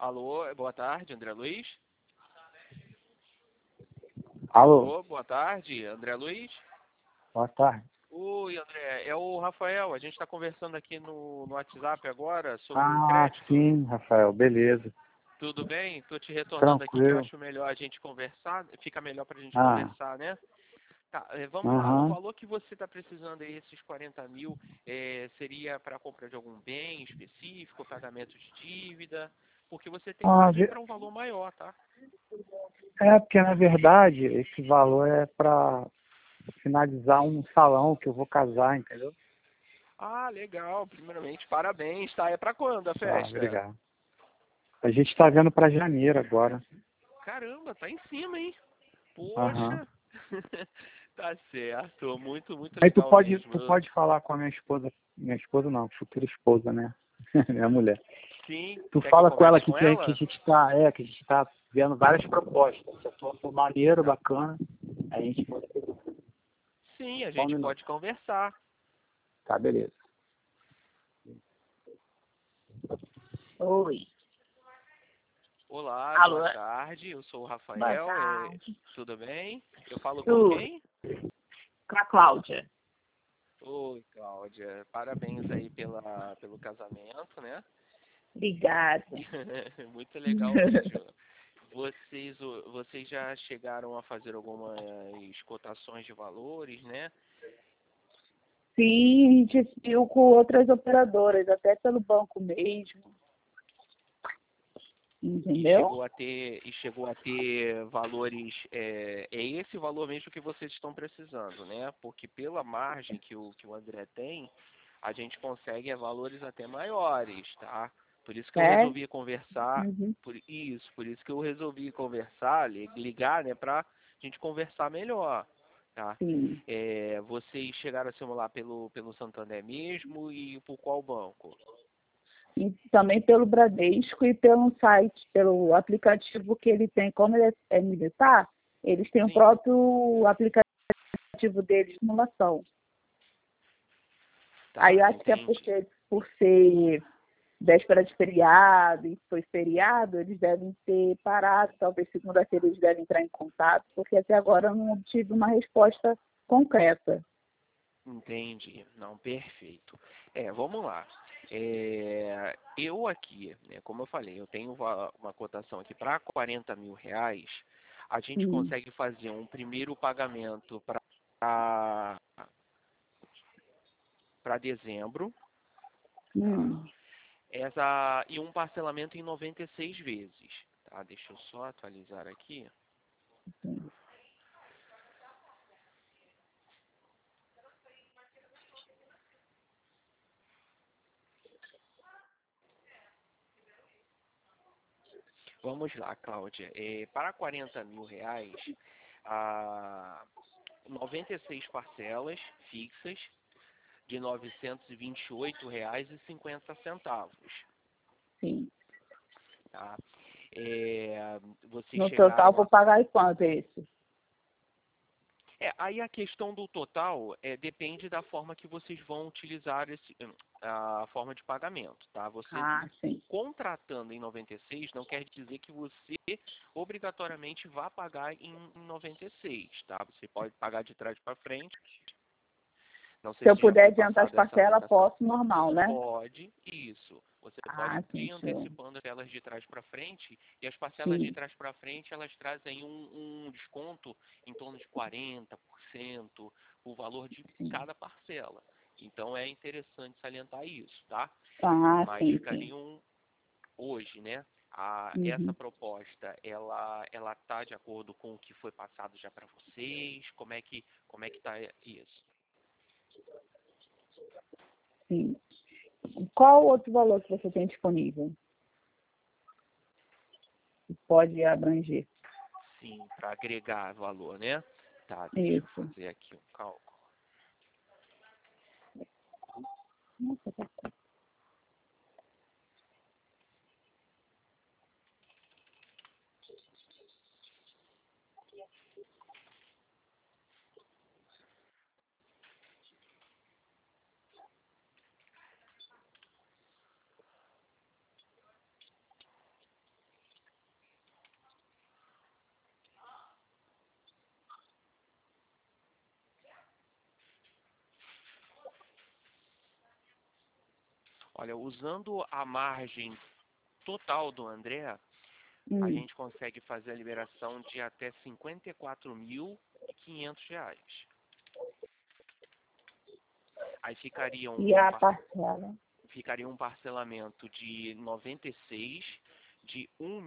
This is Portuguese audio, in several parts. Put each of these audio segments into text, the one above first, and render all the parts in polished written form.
Alô, boa tarde, André Luiz. Alô, Alô, boa tarde, André Luiz. boa tarde. Oi, André, é o Rafael. A gente está conversando aqui no WhatsApp agora sobre o Ah, crédito. sim, Rafael, beleza. Tudo bem? Estou te retornando aqui que eu Tranquilo. acho melhor a gente conversar. Fica melhor para a gente Ah, conversar, né? Tá, vamos lá. O aham. valor que você está precisando aí, esses 40 mil, seria para a compra de algum bem específico, pagamento de dívida? Porque você tem Ah, margem para um valor maior, tá? porque na verdade esse valor é para finalizar um salão que eu vou casar, entendeu? Ah, legal. Primeiramente, parabéns, tá? É para quando a Ah, festa? obrigado. A gente está vendo para janeiro agora. Caramba, tá em cima, hein? Aham. Poxa. Tá certo. Muito, muito Aí legal tu mesmo. pode falar com a minha esposa não, futura esposa, né? Minha mulher. Sim, Tu quer que eu fala com ela converse que, com que, que a ela? gente tá vendo várias propostas. Se a tua for maneiro, bacana, a gente pode. Sim, a Só um gente minuto. pode conversar. Tá, beleza. Oi. Olá, boa Alô? tarde. Eu sou o Boa Rafael. tarde. Tudo bem? Eu falo com Tudo. quem? Com a Cláudia. Oi, Cláudia. Parabéns aí pelo casamento, né? Obrigada. Muito legal mesmo. Vocês já chegaram a fazer algumas cotações de valores, né? Sim, a gente viu com outras operadoras, até pelo banco mesmo. Entendeu? Chegou a ter valores, é esse valor mesmo que vocês estão precisando, né? Porque pela margem que o André tem, a gente consegue valores até maiores, tá? Por isso que eu É? resolvi conversar, Uhum. por isso que eu resolvi conversar, ligar, né, pra gente conversar melhor, tá? Sim. Vocês chegaram a simular pelo Santander mesmo e por qual banco? E também pelo Bradesco e pelo site, pelo aplicativo que ele tem. Como ele é militar, eles têm o Sim, próprio aplicativo deles de simulação. Aí tá, eu acho que é entendi. por ser véspera de feriado, e foi feriado, eles devem ter parado, talvez segunda-feira eles devem entrar em contato, porque até agora eu não obtive uma resposta concreta. Entendi. Não, perfeito. Vamos lá. Eu aqui, né, como eu falei, eu tenho uma cotação aqui para 40 mil reais. A gente Sim. consegue fazer um primeiro pagamento para dezembro, tá? Hum. E um parcelamento em 96 vezes, tá? Deixa eu só atualizar aqui. Sim. Vamos lá, Cláudia. Para 40 mil reais, a 96 parcelas fixas de R$ 928,50, Sim. tá? Vocês No total chegaram vou a... pagar e quanto é esse? Aí a questão do total depende da forma que vocês vão utilizar a forma de pagamento, tá? Você Ah, sim. contratando em 96 não quer dizer que você obrigatoriamente vá pagar em 96, tá? Você pode pagar de trás para frente. Não Se sei eu se já puder foi adiantar as passada essa parcelas, aplicação. posso normal, né? Pode, isso. Você pode Ah, sim, ir show. antecipando elas de trás para frente e as parcelas de Sim, trás para frente elas trazem um desconto em torno de 40% o valor de sim. cada parcela. Então é interessante salientar isso, tá? Ah, Mas sim, sim. ficariam hoje, né? Essa Uhum. proposta, ela tá de acordo com o que foi passado já para vocês? Como é que tá isso? Sim. Qual outro valor que você tem disponível? Que pode abranger? Sim, para agregar valor, né? Tá, deixa eu Isso. fazer aqui um cálculo. Nossa, tá. Olha, usando a margem total do André, a gente consegue fazer a liberação de até R$ 54.500. Aí E a parcela? Ficaria um parcelamento de 96 de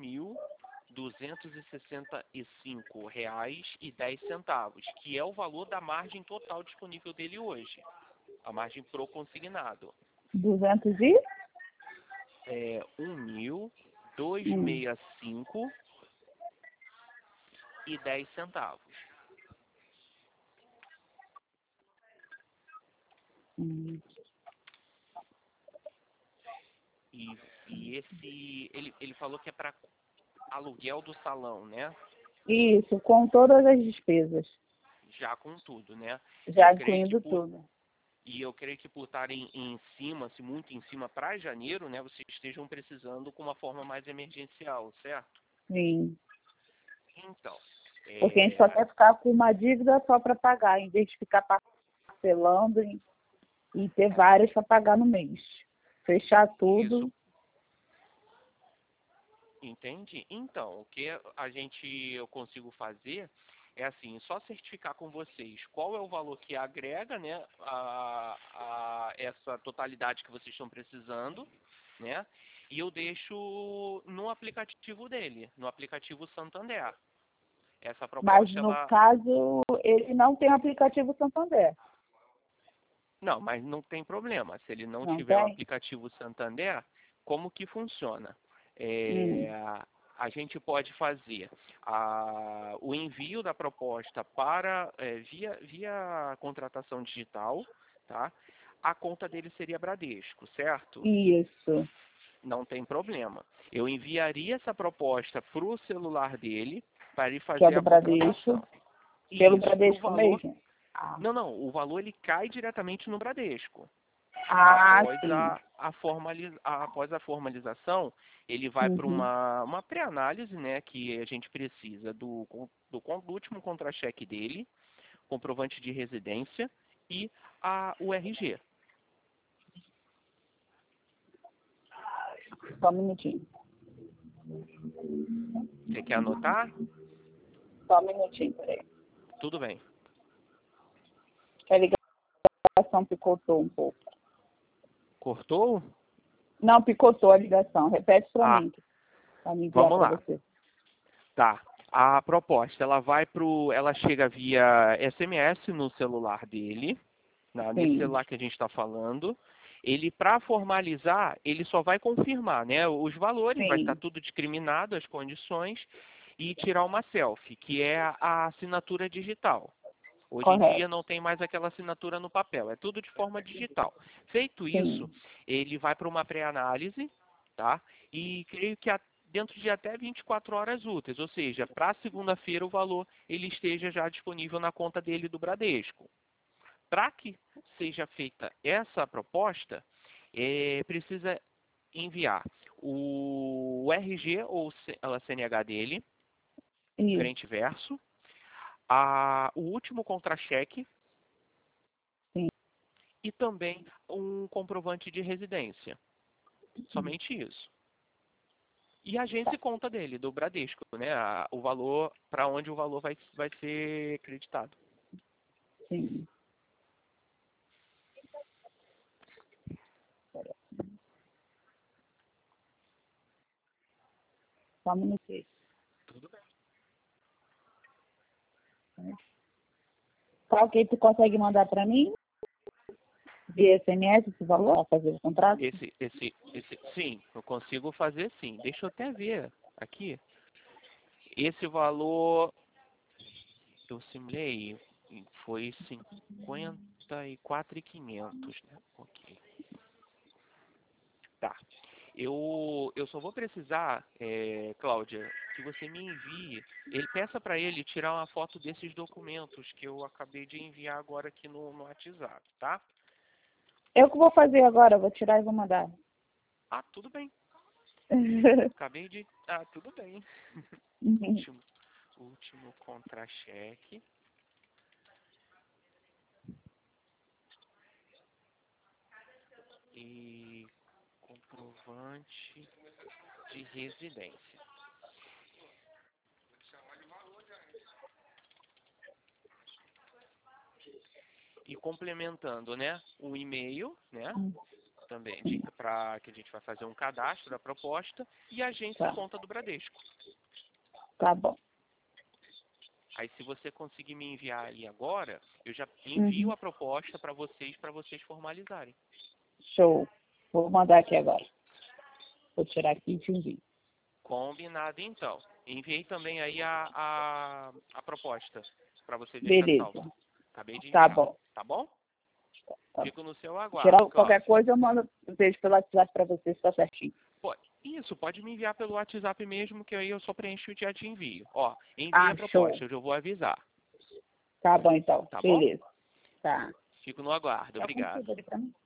R$ 1.265,10, que é o valor da margem total disponível dele hoje. A margem pro consignado. 200 e? 1.265,10. E ele falou que é para aluguel do salão, né? Isso, com todas as despesas. Já com tudo, né? Já incluindo tudo. E eu creio que por estarem em cima, se muito em cima para janeiro, né? Vocês estejam precisando com uma forma mais emergencial, certo? Sim. Então. Porque a gente só quer ficar com uma dívida só para pagar, em vez de ficar parcelando e ter várias para pagar no mês. Fechar tudo. Isso. Entende? Então, o que eu consigo fazer é assim, só certificar com vocês qual é o valor que agrega, né, a essa totalidade que vocês estão precisando, né? E eu deixo no aplicativo dele, no aplicativo Santander. Essa Mas proposta, no caso, ele não tem aplicativo Santander. Não, mas não tem problema. Se ele não Não tiver o tem? aplicativo Santander, como que funciona? A gente pode fazer o envio da proposta para via contratação digital, tá? A conta dele seria Bradesco, certo? Isso. Não tem problema. Eu enviaria essa proposta para o celular dele para ele fazer Que é do a contratação. Bradesco. Pelo Isso, Bradesco o valor, mesmo? Não, o valor ele cai diretamente no Bradesco. Após a formalização, ele vai para uma pré-análise, né, que a gente precisa do último contra-cheque dele, comprovante de residência e o RG. Só um minutinho. Você quer anotar? Só um minutinho, peraí. Tudo bem. A ligação picotou um pouco. Cortou? Não, picotou a ligação. Repete para mim. Vamos lá. Tá. A proposta, ela chega via SMS no celular dele, nesse celular que a gente está falando. Ele, para formalizar, ele só vai confirmar, né, os valores, vai estar tudo discriminado, as condições, e tirar uma selfie, que é a assinatura digital. Hoje em dia não tem mais aquela assinatura no papel, é tudo de forma digital. Feito isso, ele vai para uma pré-análise, tá? E creio que dentro de até 24 horas úteis, ou seja, para segunda-feira o valor ele esteja já disponível na conta dele do Bradesco. Para que seja feita essa proposta, precisa enviar o RG ou a CNH dele, frente e verso, o último contra-cheque e também um comprovante de residência. Somente isso. E a agência e conta dele, do Bradesco, né? O valor, para onde o valor vai ser creditado. Sim. Só um minutinho. Tudo bem. Qual que tu consegue mandar para mim? Via SMS esse valor para fazer o contrato? Sim, eu consigo fazer sim. Deixa eu até ver aqui. Esse valor, eu simulei, foi 54.500, né? Ok. Tá. Eu só vou precisar, Cláudia, que você me envie. Peça para ele tirar uma foto desses documentos que eu acabei de enviar agora aqui no WhatsApp, tá? Eu que vou fazer agora, vou tirar e vou mandar. Tudo bem. Acabei de... tudo bem. Último contra-cheque. E comprovante de residência. E complementando, né, o e-mail, né, também, para que a gente vai fazer um cadastro da proposta e a agência Tá. conta do Bradesco. Tá bom. Aí, se você conseguir me enviar aí agora, eu já envio Uhum. a proposta para vocês formalizarem. Show. Vou mandar aqui agora. Vou tirar aqui e te envio. Combinado, então. Enviei também aí a proposta para você deixar Beleza. salvo. Acabei de Tá enviar. bom. Tá bom? Tá. Fico no seu Tirar aguardo, qualquer Cláudio. coisa, eu mando um beijo pelo WhatsApp para você, se tá certinho. Isso, pode me enviar pelo WhatsApp mesmo, que aí eu só preencho e já te envio. Ó, envia Ah, a show. proposta, eu já vou avisar. Tá bom, então. Tá bom? Beleza. Tá. Fico no aguardo. Tá Obrigado. contigo ali pra mim?